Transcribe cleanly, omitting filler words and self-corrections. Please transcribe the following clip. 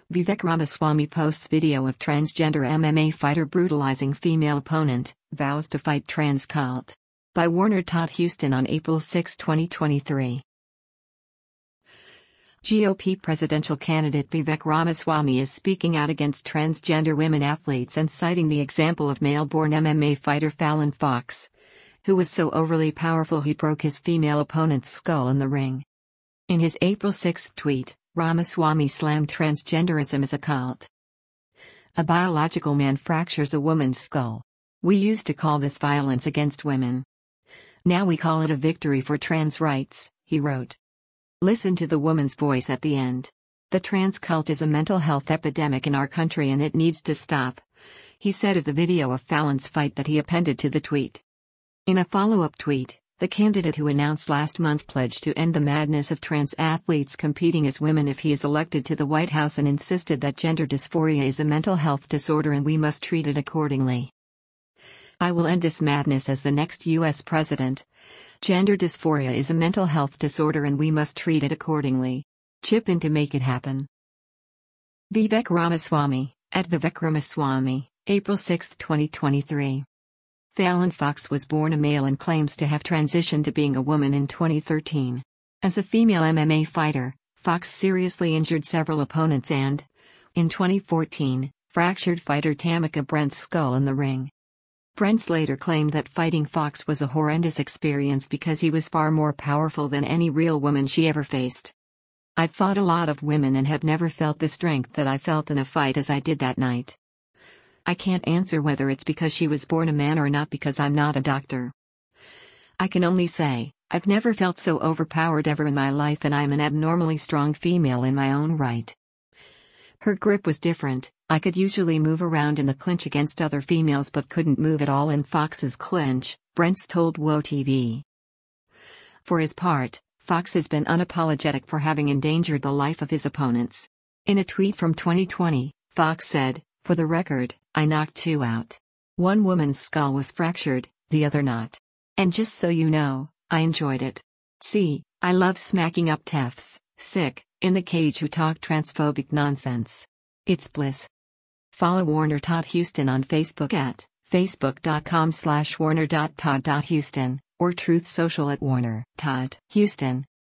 Vivek Ramaswamy posts video of transgender MMA fighter brutalizing female opponent, vows to fight trans cult. By Warner Todd Houston on April 6, 2023. GOP presidential candidate Vivek Ramaswamy is speaking out against transgender women athletes and citing the example of male-born MMA fighter Fallon Fox, who was so overly powerful he broke his female opponent's skull in the ring. In his April 6 tweet, Ramaswamy slammed transgenderism as a cult. A biological man fractures a woman's skull. We used to call this violence against women. Now we call it a victory for trans rights, he wrote. Listen to the woman's voice at the end. The trans cult is a mental health epidemic in our country and it needs to stop, he said of the video of Fallon's fight that he appended to the tweet. In a follow-up tweet, the candidate who announced last month pledged to end the madness of trans athletes competing as women if he is elected to the White House and insisted that gender dysphoria is a mental health disorder and we must treat it accordingly. I will end this madness as the next U.S. president. Gender dysphoria is a mental health disorder and we must treat it accordingly. Chip in to make it happen. Vivek Ramaswamy, at Vivek Ramaswamy, April 6, 2023. Fallon Fox was born a male and claims to have transitioned to being a woman in 2013. As a female MMA fighter, Fox seriously injured several opponents and, in 2014, fractured fighter Tamika Brent's skull in the ring. Brent later claimed that fighting Fox was a horrendous experience because he was far more powerful than any real woman she ever faced. I've fought a lot of women and have never felt the strength that I felt in a fight as I did that night. I can't answer whether it's because she was born a man or not because I'm not a doctor. I can only say, I've never felt so overpowered ever in my life and I'm an abnormally strong female in my own right. Her grip was different. I could usually move around in the clinch against other females but couldn't move at all in Fox's clinch, Brents told WOTV. For his part, Fox has been unapologetic for having endangered the life of his opponents. In a tweet from 2020, Fox said, "For the record, I knocked 2 out. One woman's skull was fractured, the other not. And just so you know, I enjoyed it. See, I love smacking up TEFs, sick, in the cage who talk transphobic nonsense. It's bliss." Follow Warner Todd Houston on Facebook at facebook.com/warner.todd.houston or Truth Social at Warner Todd Houston.